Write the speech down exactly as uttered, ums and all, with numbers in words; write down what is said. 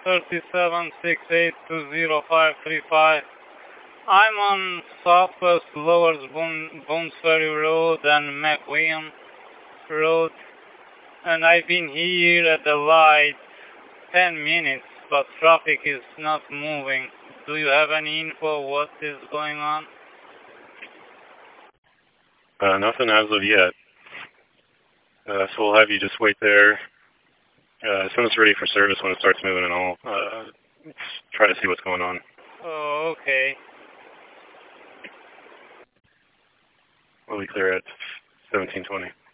thirty-seven six eight two zero five three five. I'm on Southwest Lower Boone, Boones Ferry Road and McWilliam Road, and I've been here at the light ten minutes, but traffic is not moving. Do you have any info what is going on? Uh, nothing as of yet. Uh, so we'll have you just wait there. Uh, as soon as it's ready for service, when it starts moving and all, uh, try to see what's going on. Oh, okay. We'll be clear at seventeen twenty.